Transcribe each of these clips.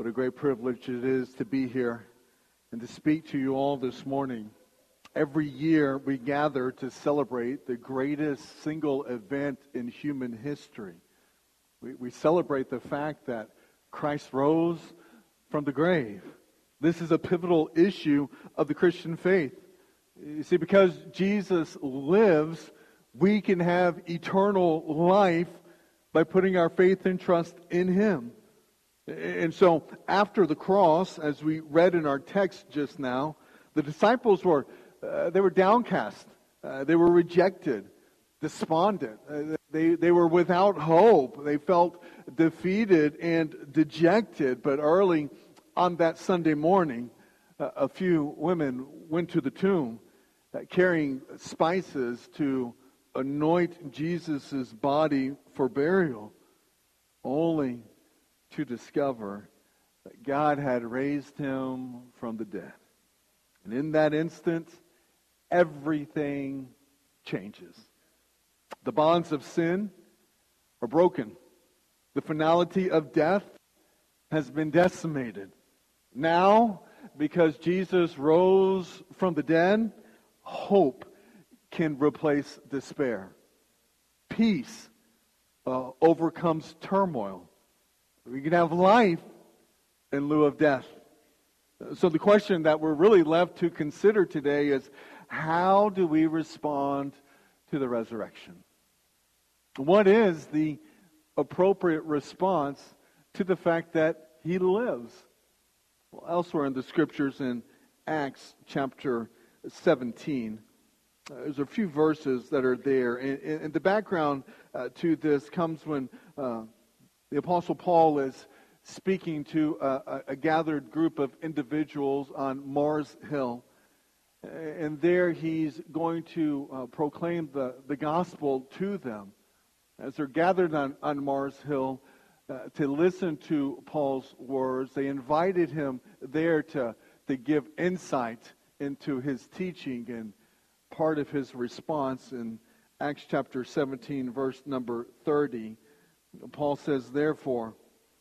a great privilege it is to be here and to speak to you all this morning. Every year we gather to celebrate the greatest single event in human history. We celebrate the fact that Christ rose from the grave. This is a pivotal issue of the Christian faith. You see, because Jesus lives, we can have eternal life by putting our faith and trust in Him. And so, after the cross, as we read in our text just now, the disciples were downcast. They were rejected, despondent. They were without hope. They felt defeated and dejected. But early on that Sunday morning, a few women went to the tomb carrying spices to anoint Jesus' body for burial, only to discover that God had raised him from the dead. And in that instant, everything changes. The bonds of sin are broken. The finality of death has been decimated. Now, because Jesus rose from the dead, hope can replace despair. Peace overcomes turmoil. We can have life in lieu of death. So the question that we're really left to consider today is, how do we respond to the resurrection? What is the appropriate response to the fact that He lives? Well, elsewhere in the Scriptures in Acts chapter 17, there's a few verses that are there. And the background to this comes when the Apostle Paul is speaking to a gathered group of individuals on Mars Hill. And there he's going to proclaim the gospel to them. As they're gathered on Mars Hill to listen to Paul's words, they invited him there to give insight into his teaching. And part of his response in Acts chapter 17, verse number 30, Paul says, "Therefore,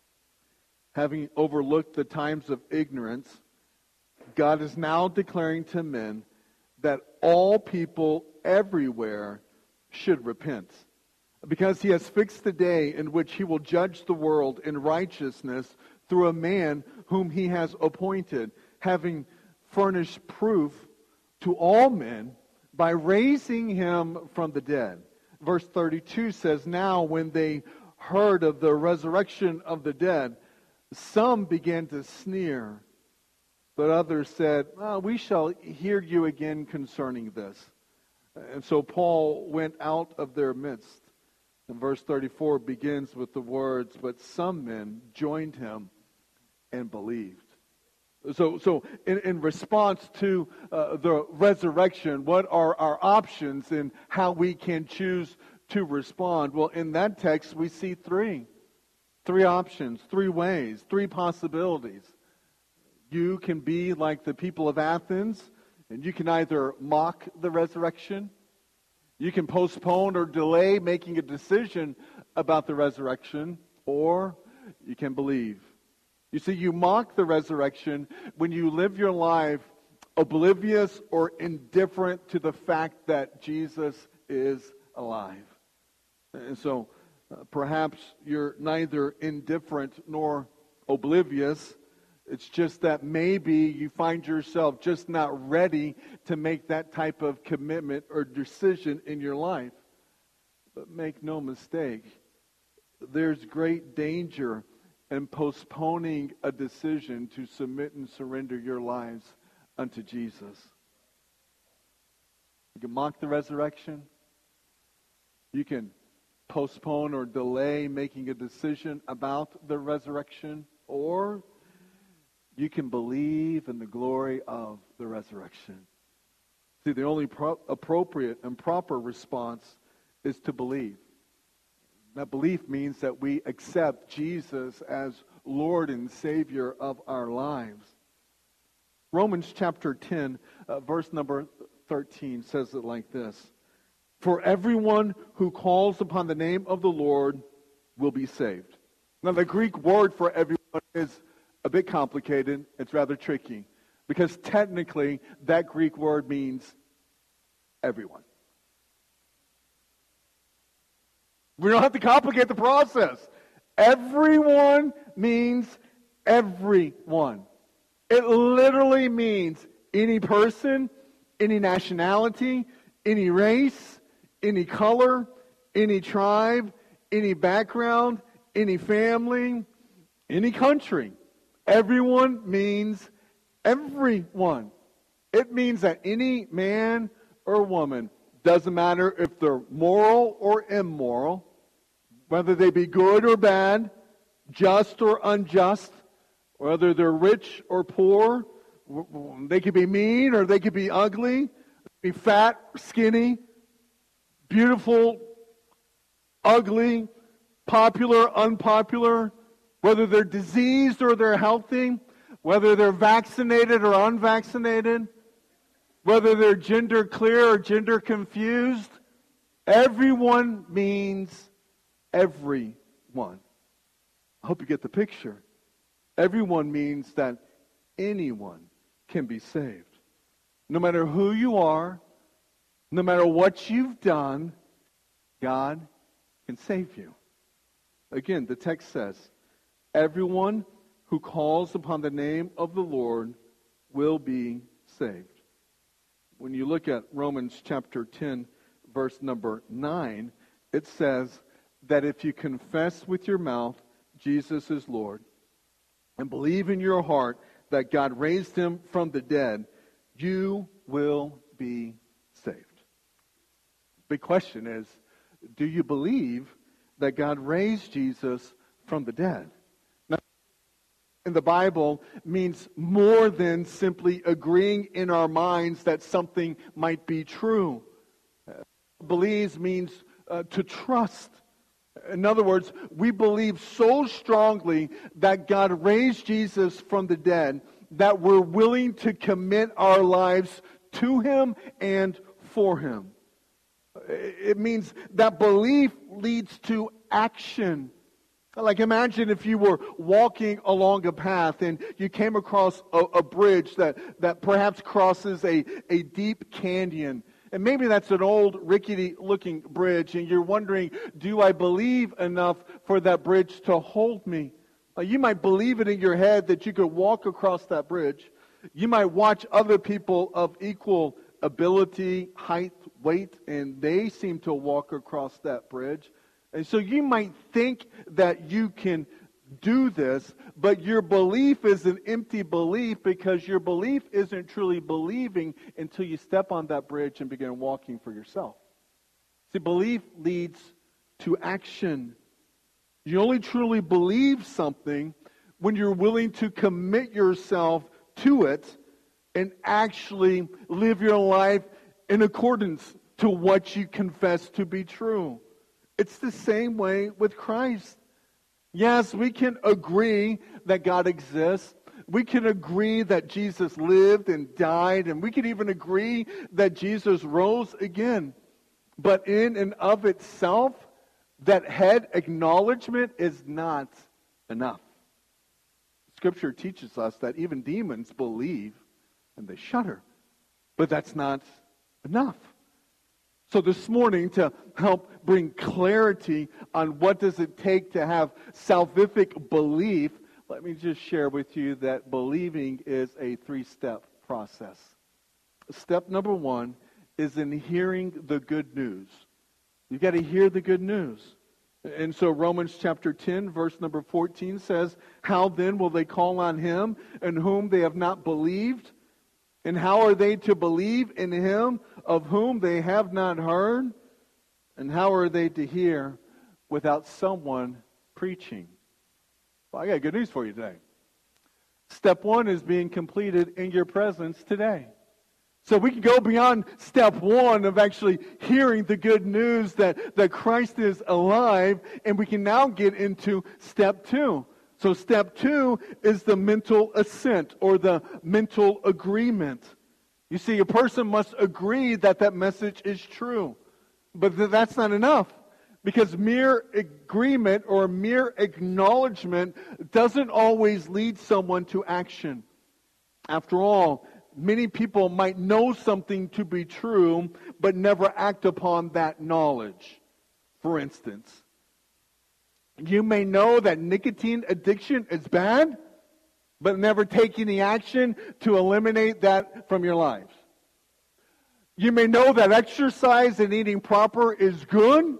having overlooked the times of ignorance, God is now declaring to men that all people everywhere should repent, because He has fixed the day in which He will judge the world in righteousness through a man whom He has appointed, having furnished proof to all men by raising Him from the dead." Verse 32 says, "Now when they heard of the resurrection of the dead, some began to sneer, but others said, we shall hear you again concerning this." And so Paul went out of their midst. And verse 34 begins with the words, "But some men joined him and believed." So in response to the resurrection, what are our options and how we can choose to respond? Well, in that text, we see three options, three ways, three possibilities. You can be like the people of Athens, and you can either mock the resurrection, you can postpone or delay making a decision about the resurrection, or you can believe. You see, you mock the resurrection when you live your life oblivious or indifferent to the fact that Jesus is alive. And so, perhaps you're neither indifferent nor oblivious. It's just that maybe you find yourself just not ready to make that type of commitment or decision in your life. But make no mistake, there's great danger in postponing a decision to submit and surrender your lives unto Jesus. You can mock the resurrection. You can postpone or delay making a decision about the resurrection, or you can believe in the glory of the resurrection. See, the only appropriate and proper response is to believe. That belief means that we accept Jesus as Lord and Savior of our lives. Romans chapter 10, verse number 13 says it like this: "For everyone who calls upon the name of the Lord will be saved." Now, the Greek word for everyone is a bit complicated. It's rather tricky. Because technically, that Greek word means everyone. We don't have to complicate the process. Everyone means everyone. It literally means any person, any nationality, any race, any color, any tribe, any background, any family, any country. Everyone means everyone. It means that any man or woman, doesn't matter if they're moral or immoral, whether they be good or bad, just or unjust, whether they're rich or poor, they could be mean or they could be ugly, be fat, skinny, beautiful, ugly, popular, unpopular, whether they're diseased or they're healthy, whether they're vaccinated or unvaccinated, whether they're gender clear or gender confused. Everyone means everyone. I hope you get the picture. Everyone means that anyone can be saved. No matter who you are, no matter what you've done, God can save you. Again, the text says, everyone who calls upon the name of the Lord will be saved. When you look at Romans chapter 10, verse number 9, it says that if you confess with your mouth Jesus is Lord and believe in your heart that God raised him from the dead, you will be saved. Big question is, do you believe that God raised Jesus from the dead? Now, in the Bible means more than simply agreeing in our minds that something might be true. Believes means to trust. In other words, we believe so strongly that God raised Jesus from the dead that we're willing to commit our lives to him and for him. It means that belief leads to action. Like imagine if you were walking along a path and you came across a bridge that perhaps crosses a deep canyon. And maybe that's an old rickety-looking bridge, and you're wondering, do I believe enough for that bridge to hold me? You might believe it in your head that you could walk across that bridge. You might watch other people of equal ability, height, weight, and they seem to walk across that bridge. And so you might think that you can do this, but your belief is an empty belief because your belief isn't truly believing until you step on that bridge and begin walking for yourself. See, belief leads to action. You only truly believe something when you're willing to commit yourself to it and actually live your life in accordance to what you confess to be true. It's the same way with Christ. Yes, we can agree that God exists. We can agree that Jesus lived and died, and we can even agree that Jesus rose again. But in and of itself, that head acknowledgement is not enough. Scripture teaches us that even demons believe and they shudder. But that's not enough. So this morning, to help bring clarity on what does it take to have salvific belief, let me just share with you that believing is a 3-step process. Step number 1 is in hearing the good news. You've got to hear the good news. And so Romans chapter 10, verse number 14 says, how then will they call on him in whom they have not believed? And how are they to believe in him of whom they have not heard? And how are they to hear without someone preaching? Well, I got good news for you today. Step 1 is being completed in your presence today. So we can go beyond step 1 of actually hearing the good news that Christ is alive, and we can now get into step 2. So step 2 is the mental assent or the mental agreement. You see, a person must agree that that message is true. But that's not enough. Because mere agreement or mere acknowledgement doesn't always lead someone to action. After all, many people might know something to be true, but never act upon that knowledge. For instance, you may know that nicotine addiction is bad, but never take any action to eliminate that from your lives. You may know that exercise and eating proper is good.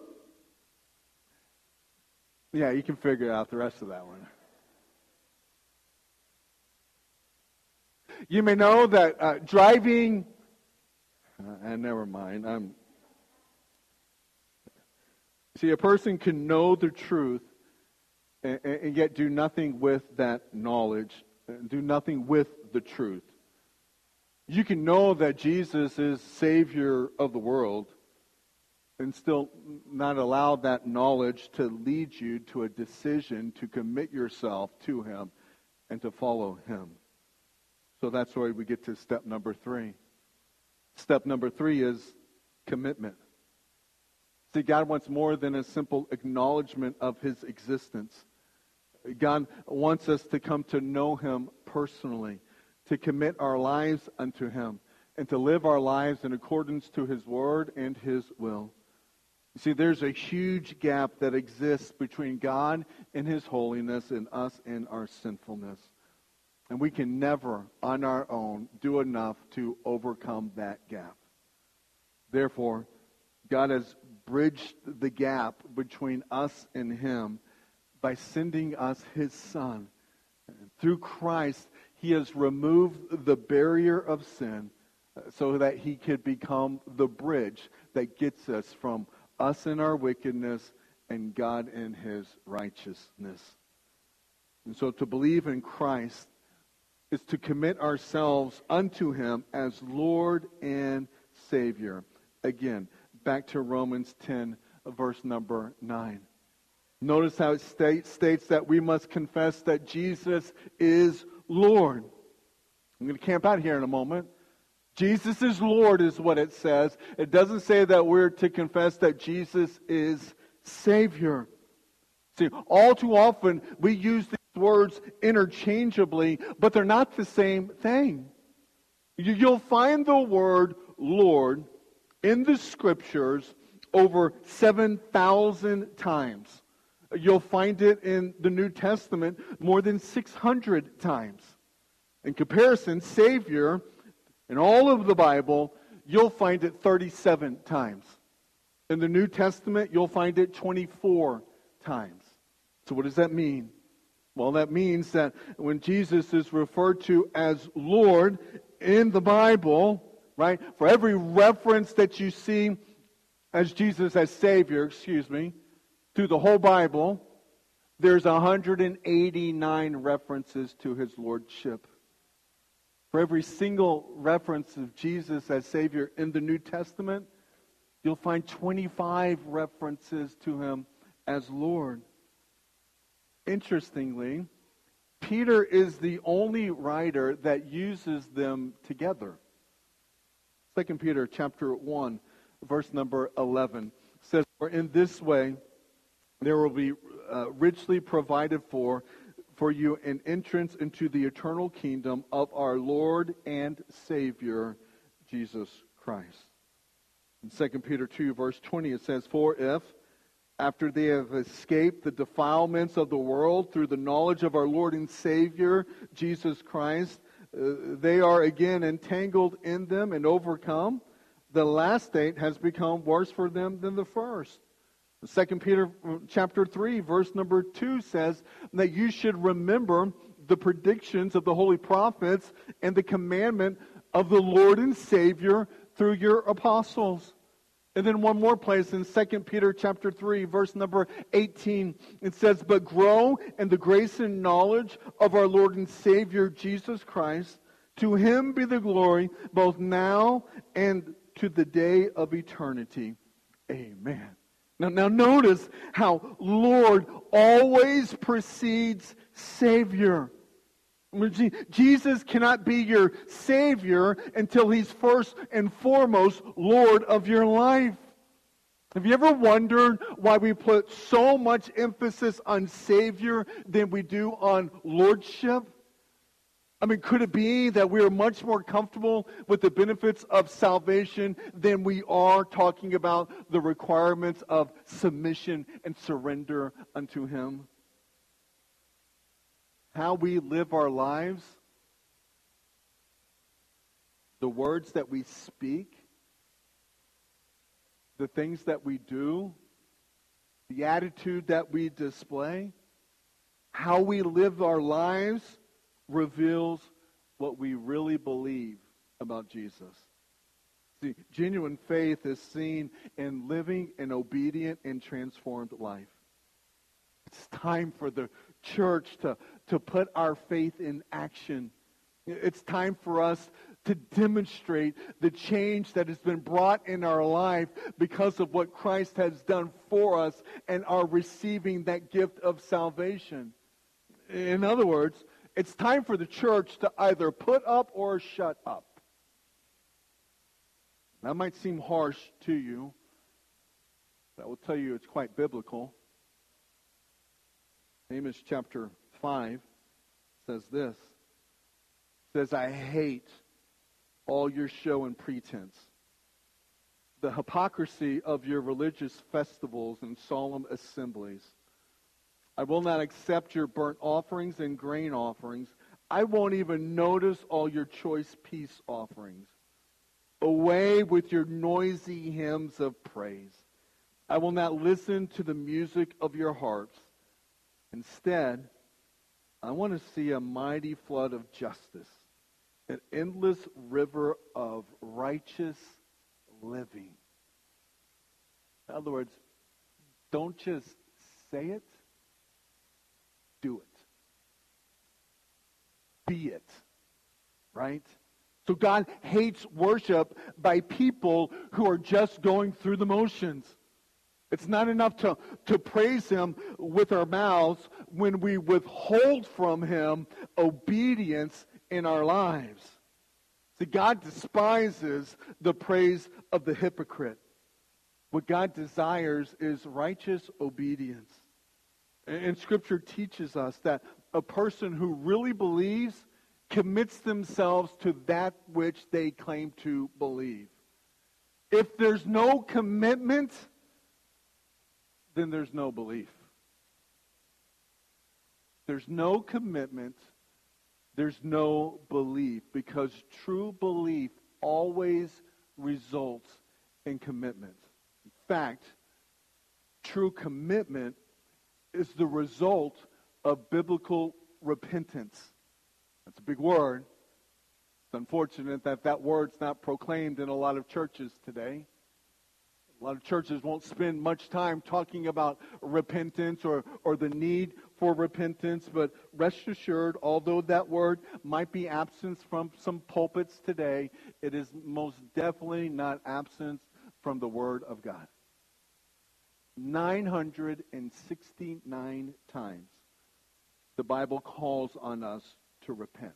Yeah, you can figure out the rest of that one. You may know that driving, and never mind. See, a person can know the truth and yet do nothing with that knowledge, do nothing with the truth. You can know that Jesus is Savior of the world and still not allow that knowledge to lead you to a decision to commit yourself to Him and to follow Him. So that's where we get to step number 3. Step number 3 is commitment. See, God wants more than a simple acknowledgement of His existence. God wants us to come to know Him personally, to commit our lives unto Him, and to live our lives in accordance to His Word and His will. You see, there's a huge gap that exists between God and His holiness and us and our sinfulness. And we can never, on our own, do enough to overcome that gap. Therefore, God has bridged the gap between us and Him by sending us His Son. Through Christ, He has removed the barrier of sin so that He could become the bridge that gets us from us in our wickedness and God in His righteousness. And so to believe in Christ is to commit ourselves unto Him as Lord and Savior. Again, back to Romans 10, verse number 9. Notice how it states that we must confess that Jesus is Lord. I'm going to camp out here in a moment. Jesus is Lord is what it says. It doesn't say that we're to confess that Jesus is Savior. See, all too often we use these words interchangeably, but they're not the same thing. You'll find the word Lord in the Scriptures over 7,000 times. You'll find it in the New Testament more than 600 times. In comparison, Savior, in all of the Bible, you'll find it 37 times. In the New Testament, you'll find it 24 times. So what does that mean? Well, that means that when Jesus is referred to as Lord in the Bible, right, for every reference that you see as Jesus as Savior, through the whole Bible, there's 189 references to His Lordship. For every single reference of Jesus as Savior in the New Testament, you'll find 25 references to Him as Lord. Interestingly, Peter is the only writer that uses them together. 2 Peter chapter 1, verse number 11 says, "For in this way there will be richly provided for you an entrance into the eternal kingdom of our Lord and Savior, Jesus Christ." In 2 Peter 2, verse 20, it says, "For if, after they have escaped the defilements of the world through the knowledge of our Lord and Savior, Jesus Christ, they are again entangled in them and overcome, the last state has become worse for them than the first." 2 Peter chapter 3, verse number 2 says that you should remember the predictions of the holy prophets and the commandment of the Lord and Savior through your apostles. And then one more place in 2 Peter chapter 3, verse number 18, it says, "But grow in the grace and knowledge of our Lord and Savior Jesus Christ. To Him be the glory both now and to the day of eternity. Amen." Now notice how Lord always precedes Savior. Jesus cannot be your Savior until He's first and foremost Lord of your life. Have you ever wondered why we put so much emphasis on Savior than we do on Lordship? I mean, could it be that we are much more comfortable with the benefits of salvation than we are talking about the requirements of submission and surrender unto Him? How we live our lives, the words that we speak, the things that we do, the attitude that we display, how we live our lives reveals what we really believe about Jesus. See, genuine faith is seen in living an obedient and transformed life. It's time for the church to put our faith in action. It's time for us to demonstrate the change that has been brought in our life because of what Christ has done for us and are receiving that gift of salvation. In other words, it's time for the church to either put up or shut up. That might seem harsh to you, but I will tell you it's quite biblical. Amos chapter 5 says this. It says, I hate all your show and pretense, the hypocrisy of your religious festivals and solemn assemblies. I will not accept your burnt offerings and grain offerings. I won't even notice all your choice peace offerings. Away with your noisy hymns of praise. I will not listen to the music of your harps. Instead, I want to see a mighty flood of justice, an endless river of righteous living. In other words, don't just say it, do it. Be it. Right? So God hates worship by people who are just going through the motions. It's not enough to praise Him with our mouths when we withhold from Him obedience in our lives. See, God despises the praise of the hypocrite. What God desires is righteous obedience. And Scripture teaches us that a person who really believes commits themselves to that which they claim to believe. If there's no commitment, then there's no belief. There's no commitment, there's no belief, because true belief always results in commitment. In fact, true commitment is the result of biblical repentance. That's a big word. It's unfortunate that that word's not proclaimed in a lot of churches today. A lot of churches won't spend much time talking about repentance or the need for repentance, but rest assured, although that word might be absent from some pulpits today, it is most definitely not absent from the Word of God. 969 times the Bible calls on us to repent.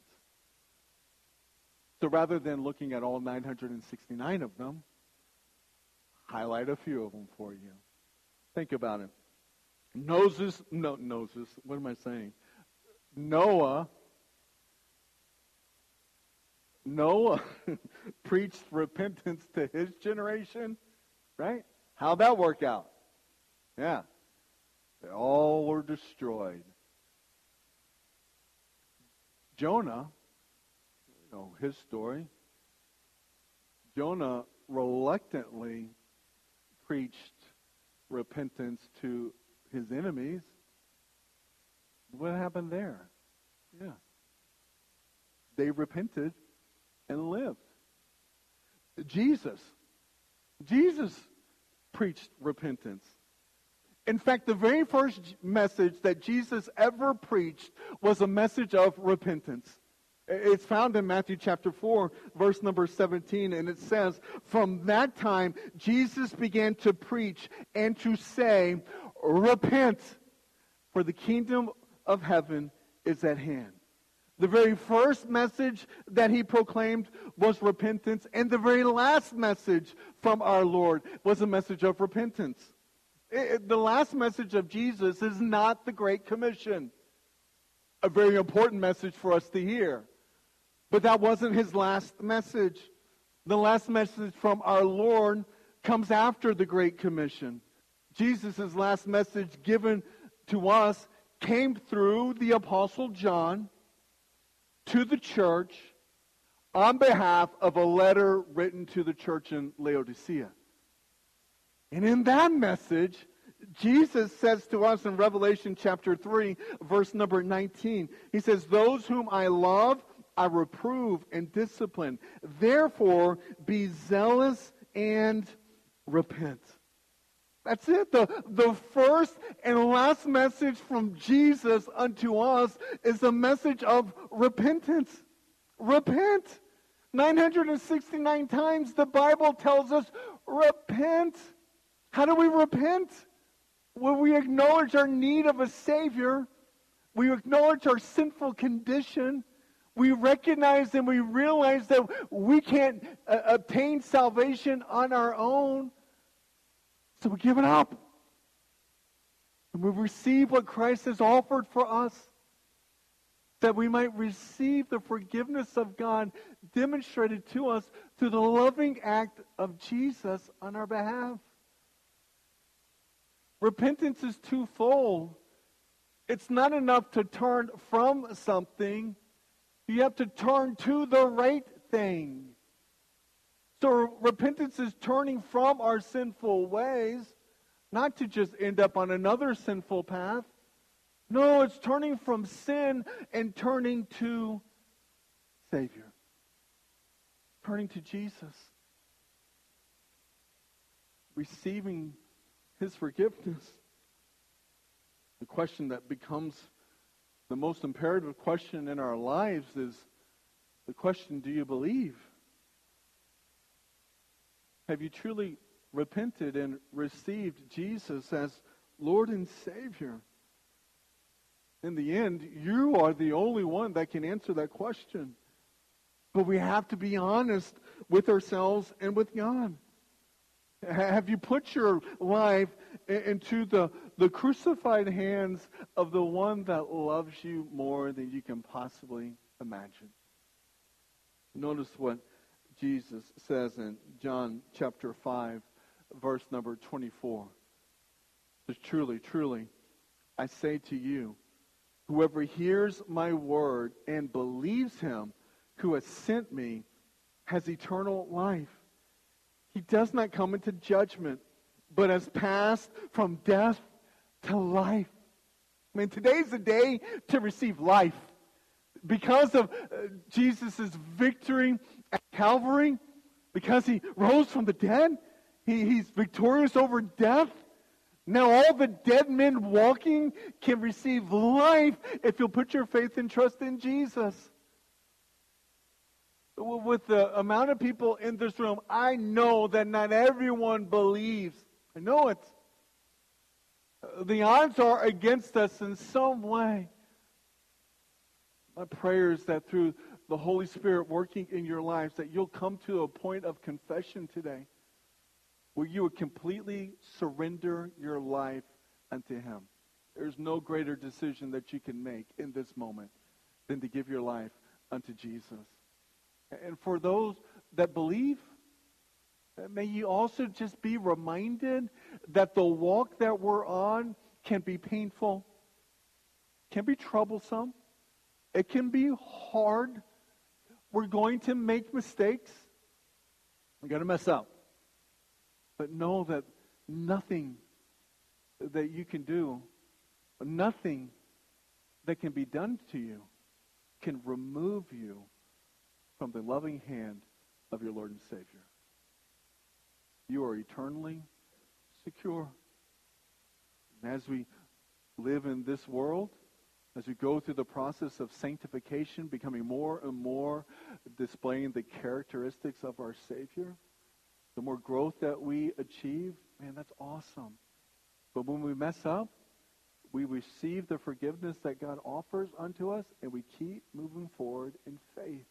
So rather than looking at all 969 of them, highlight a few of them for you. Think about it. Noah preached repentance to his generation, right? How'd that work out? Yeah. They all were destroyed. Jonah, his story. Jonah reluctantly preached repentance to his enemies. What happened there? Yeah. They repented and lived. Jesus preached repentance. In fact, the very first message that Jesus ever preached was a message of repentance. It's found in Matthew chapter 4, verse number 17, and it says, from that time, Jesus began to preach and to say, repent, for the kingdom of heaven is at hand. The very first message that he proclaimed was repentance, and the very last message from our Lord was a message of repentance. The last message of Jesus is not the Great Commission. A very important message for us to hear. But that wasn't his last message. The last message from our Lord comes after the Great Commission. Jesus' last message given to us came through the Apostle John to the church on behalf of a letter written to the church in Laodicea. And in that message, Jesus says to us in Revelation chapter 3, verse number 19, he says, "Those whom I love, I reprove and discipline. Therefore, be zealous and repent." That's it. The first and last message from Jesus unto us is a message of repentance. Repent. 969 times the Bible tells us, repent. How do we repent? When we acknowledge our need of a Savior, we acknowledge our sinful condition, we recognize and we realize that we can't obtain salvation on our own. So we give it up. And we receive what Christ has offered for us, that we might receive the forgiveness of God demonstrated to us through the loving act of Jesus on our behalf. Repentance is twofold. It's not enough to turn from something. You have to turn to the right thing. So repentance is turning from our sinful ways, not to just end up on another sinful path. No, it's turning from sin and turning to Savior. Turning to Jesus. Receiving His forgiveness. The question that becomes the most imperative question in our lives is the question, do you believe? Have you truly repented and received Jesus as Lord and Savior? In the end, you are the only one that can answer that question. But we have to be honest with ourselves and with God. Have you put your life into the crucified hands of the one that loves you more than you can possibly imagine? Notice what Jesus says in John chapter 5, verse number 24. It says, "Truly, truly, I say to you, whoever hears my word and believes him who has sent me has eternal life. He does not come into judgment, but has passed from death to life." I mean, today's the day to receive life. Because of Jesus' victory at Calvary, because he rose from the dead, he's victorious over death. Now all the dead men walking can receive life if you'll put your faith and trust in Jesus. With the amount of people in this room, I know that not everyone believes. I know it. The odds are against us in some way. My prayer is that through the Holy Spirit working in your lives, that you'll come to a point of confession today where you would completely surrender your life unto Him. There's no greater decision that you can make in this moment than to give your life unto Jesus. And for those that believe, may you also just be reminded that the walk that we're on can be painful, can be troublesome, it can be hard. We're going to make mistakes. We're going to mess up. But know that nothing that you can do, nothing that can be done to you can remove you from the loving hand of your Lord and Savior. You are eternally secure. And as we live in this world, as we go through the process of sanctification, becoming more and more displaying the characteristics of our Savior, the more growth that we achieve, man, that's awesome. But when we mess up, we receive the forgiveness that God offers unto us, and we keep moving forward in faith.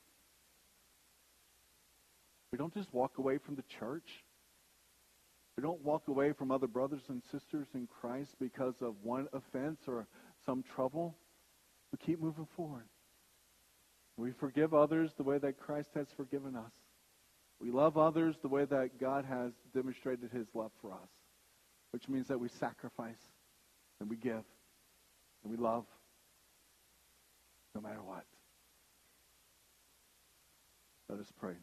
We don't just walk away from the church. We don't walk away from other brothers and sisters in Christ because of one offense or some trouble. We keep moving forward. We forgive others the way that Christ has forgiven us. We love others the way that God has demonstrated his love for us, which means that we sacrifice and we give and we love no matter what. Let us pray.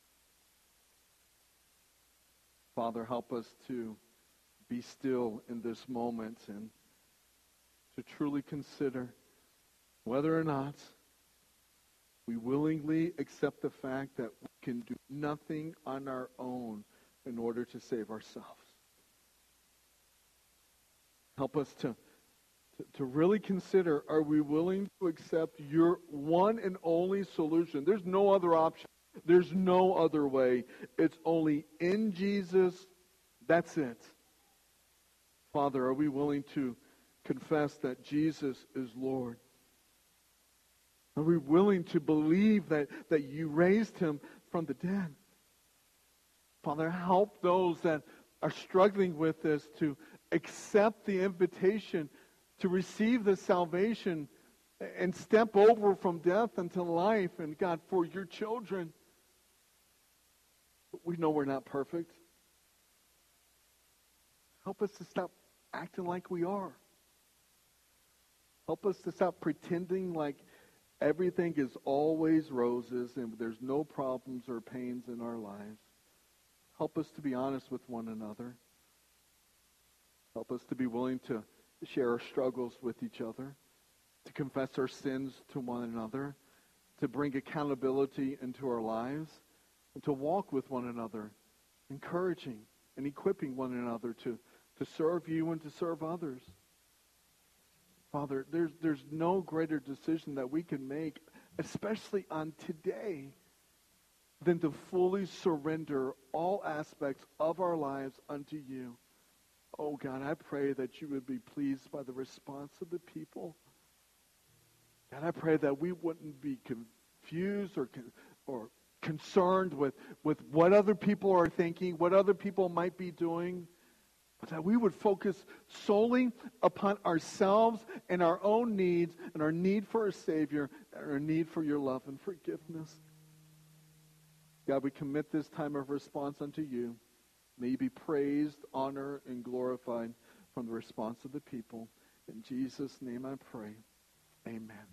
Father, help us to be still in this moment and to truly consider whether or not we willingly accept the fact that we can do nothing on our own in order to save ourselves. Help us to really consider, are we willing to accept your one and only solution? There's no other option. There's no other way. It's only in Jesus. That's it. Father, are we willing to confess that Jesus is Lord? Are we willing to believe that you raised him from the dead? Father, help those that are struggling with this to accept the invitation to receive the salvation and step over from death into life. And God, for your children, we know we're not perfect. Help us to stop acting like we are. Help us to stop pretending like everything is always roses and there's no problems or pains in our lives. Help us to be honest with one another. Help us to be willing to share our struggles with each other, to confess our sins to one another, to bring accountability into our lives, and to walk with one another, encouraging and equipping one another to serve you and to serve others. Father, there's no greater decision that we can make, especially on today, than to fully surrender all aspects of our lives unto you. Oh God, I pray that you would be pleased by the response of the people. God, I pray that we wouldn't be confused or concerned with what other people are thinking, what other people might be doing, but that we would focus solely upon ourselves and our own needs and our need for a Savior and our need for your love and forgiveness. God, we commit this time of response unto you. May you be praised, honored, and glorified from the response of the people. In Jesus' name I pray. Amen.